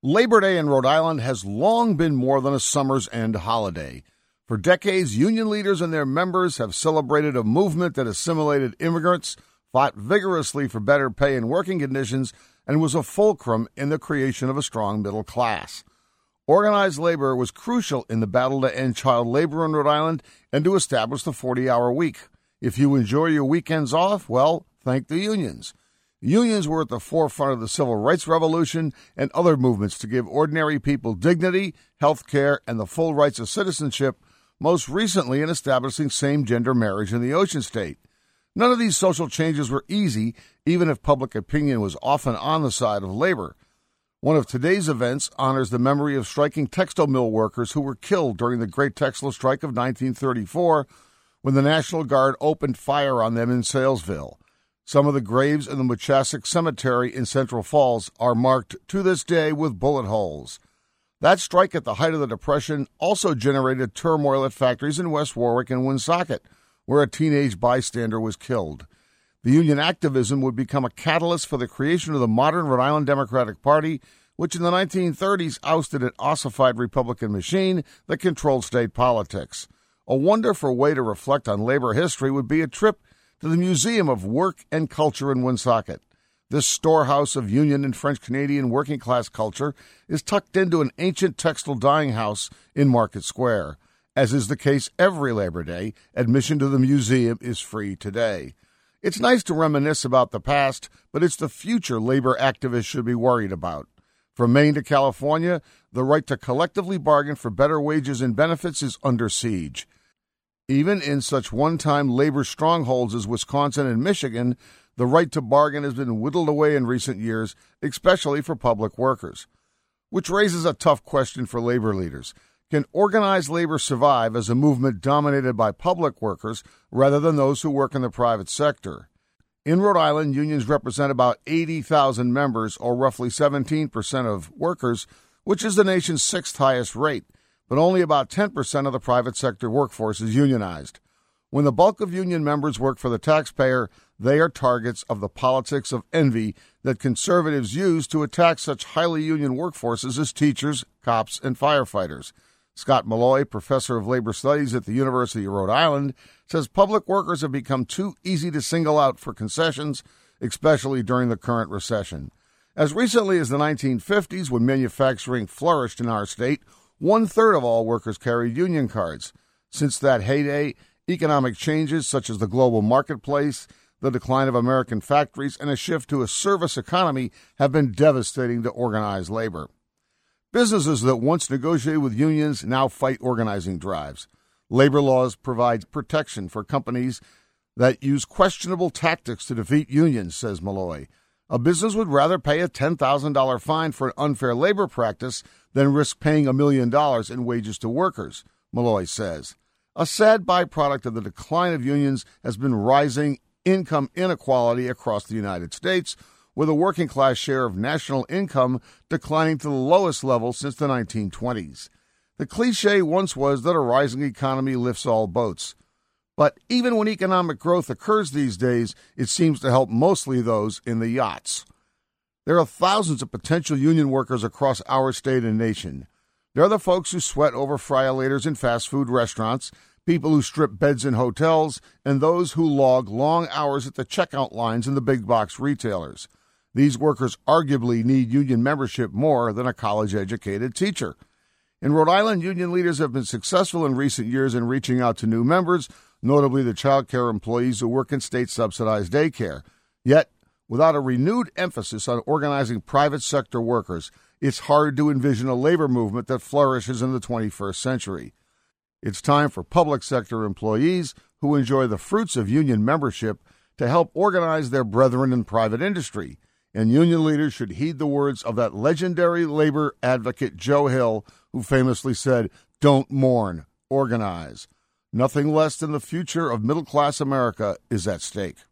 Labor Day in Rhode Island has long been more than a summer's end holiday. For decades, union leaders and their members have celebrated a movement that assimilated immigrants, fought vigorously for better pay and working conditions, and was a fulcrum in the creation of a strong middle class. Organized labor was crucial in the battle to end child labor in Rhode Island and to establish the 40-hour week. If you enjoy your weekends off, well, thank the unions. Unions were at the forefront of the Civil Rights Revolution and other movements to give ordinary people dignity, health care, and the full rights of citizenship, most recently in establishing same-gender marriage in the Ocean State. None of these social changes were easy, even if public opinion was often on the side of labor. One of today's events honors the memory of striking textile mill workers who were killed during the Great Textile Strike of 1934, when the National Guard opened fire on them in Salesville. Some of the graves in the Mochassic Cemetery in Central Falls are marked to this day with bullet holes. That strike at the height of the Depression also generated turmoil at factories in West Warwick and Woonsocket, where a teenage bystander was killed. The union activism would become a catalyst for the creation of the modern Rhode Island Democratic Party, which in the 1930s ousted an ossified Republican machine that controlled state politics. A wonderful way to reflect on labor history would be a trip to the Museum of Work and Culture in Woonsocket. This storehouse of Union and French-Canadian working-class culture is tucked into an ancient textile dyeing house in Market Square. As is the case every Labor Day, admission to the museum is free today. It's nice to reminisce about the past, but it's the future labor activists should be worried about. From Maine to California, the right to collectively bargain for better wages and benefits is under siege. Even in such one-time labor strongholds as Wisconsin and Michigan, the right to bargain has been whittled away in recent years, especially for public workers. Which raises a tough question for labor leaders. Can organized labor survive as a movement dominated by public workers rather than those who work in the private sector? In Rhode Island, unions represent about 80,000 members, or roughly 17% of workers, which is the nation's sixth highest rate. But only about 10% of the private sector workforce is unionized. When the bulk of union members work for the taxpayer, they are targets of the politics of envy that conservatives use to attack such highly union workforces as teachers, cops, and firefighters. Scott Malloy, professor of labor studies at the University of Rhode Island, says public workers have become too easy to single out for concessions, especially during the current recession. As recently as the 1950s, when manufacturing flourished in our state, 1/3 of all workers carried union cards. Since that heyday, economic changes such as the global marketplace, the decline of American factories, and a shift to a service economy have been devastating to organized labor. Businesses that once negotiated with unions now fight organizing drives. Labor laws provide protection for companies that use questionable tactics to defeat unions, says Malloy. A business would rather pay a $10,000 fine for an unfair labor practice than risk paying $1 million in wages to workers, Malloy says. A sad byproduct of the decline of unions has been rising income inequality across the United States, with a working-class share of national income declining to the lowest level since the 1920s. The cliche once was that a rising economy lifts all boats. But even when economic growth occurs these days, it seems to help mostly those in the yachts. There are thousands of potential union workers across our state and nation. There are the folks who sweat over friolators in fast food restaurants, people who strip beds in hotels, and those who log long hours at the checkout lines in the big box retailers. These workers arguably need union membership more than a college-educated teacher. In Rhode Island, union leaders have been successful in recent years in reaching out to new members, notably the child care employees who work in state-subsidized daycare. Yet, without a renewed emphasis on organizing private sector workers, it's hard to envision a labor movement that flourishes in the 21st century. It's time for public sector employees who enjoy the fruits of union membership to help organize their brethren in private industry. And union leaders should heed the words of that legendary labor advocate Joe Hill, who famously said, "Don't mourn, organize." Nothing less than the future of middle-class America is at stake.